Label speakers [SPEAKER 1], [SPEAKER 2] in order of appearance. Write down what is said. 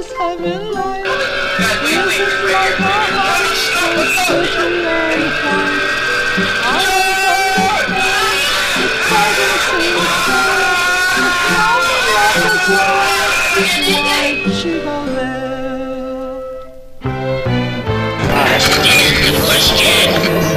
[SPEAKER 1] this heaven light? Is it like a heart that's searching and flight? I don't understand, it doesn't seem fair. It's nothing like a song, why did she go there?
[SPEAKER 2] Ask the question.